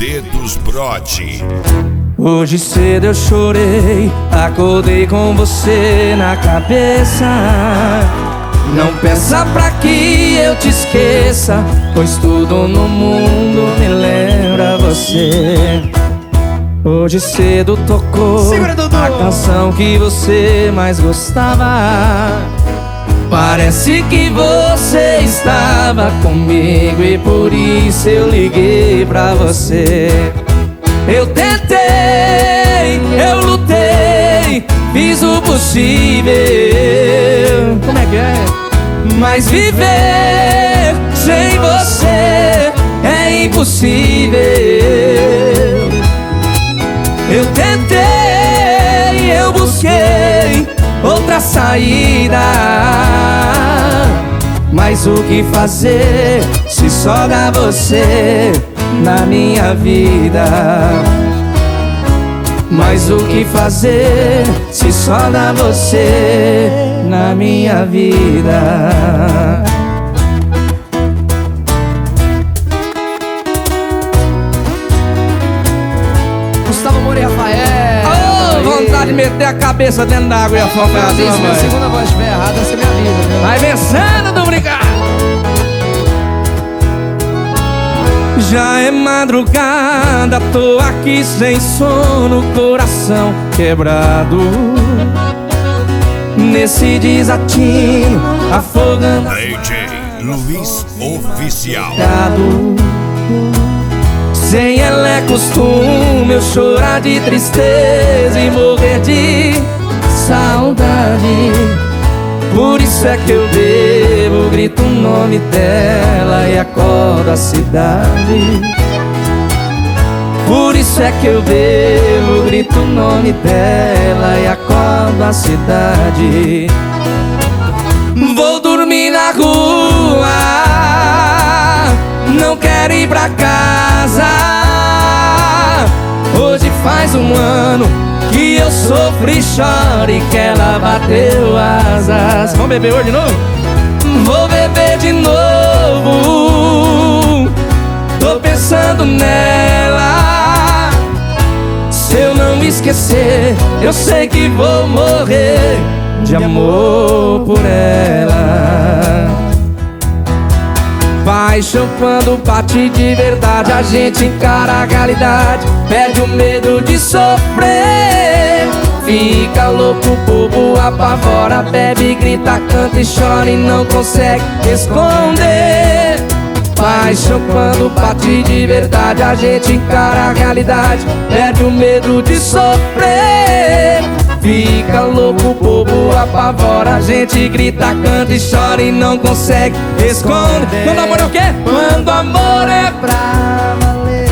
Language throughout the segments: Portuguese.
Dedos Brode. Hoje cedo eu chorei, acordei com você na cabeça. Não peça pra que eu te esqueça, pois tudo no mundo me lembra você. Hoje cedo tocou a canção que você mais gostava. Parece que você estava comigo e por isso eu liguei pra você. Eu tentei, eu lutei, fiz o possível. Como é que é? Mas viver sem você é impossível. Eu tentei, eu busquei outra saída, mas o que fazer se só dá você na minha vida? Mas o que fazer se só dá você na minha vida? Gustavo Moura e Rafael. Oh, vontade de meter a cabeça dentro da água e afogar assim, Se minha segunda voz estiver errada, essa é minha vida, viu? vai vencendo do brincar. Já é madrugada, tô aqui sem sono, coração quebrado. Nesse desatino, afogando DJ Luiz Oficial. Sem ela é costume eu chorar de tristeza e morrer de saudade. Por isso é que eu bebo, grito o nome dela e acordo a cidade. Por isso é que eu bebo, grito o nome dela e acordo a cidade. Vou dormir na rua, não quero ir pra casa. Hoje faz um ano que eu sofro e choro e que ela bateu asas. Vamos beber hoje de novo? Vou beber de novo. Tô pensando nela. Se eu não me esquecer, eu sei que vou morrer de amor por ela. Paixão quando bate de verdade, a gente encara a realidade, perde o medo de sofrer. Fica louco, bobo, apavora, bebe, grita, canta e chora e não consegue esconder. Paixão quando bate de verdade, a gente encara a realidade, perde o medo de sofrer. Fica louco, bobo, apavora, a gente grita, canta e chora e não consegue esconder. Quando amor é o quê? Quando amor é pra valer.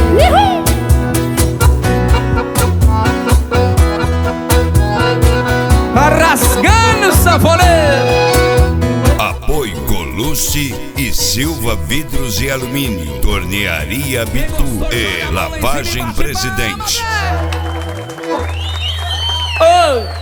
Rasgando o sanfoneiro. Apoio Colucci e Silva Vidros e Alumínio, Tornearia Bitu e Lavagem Presidente. Oh!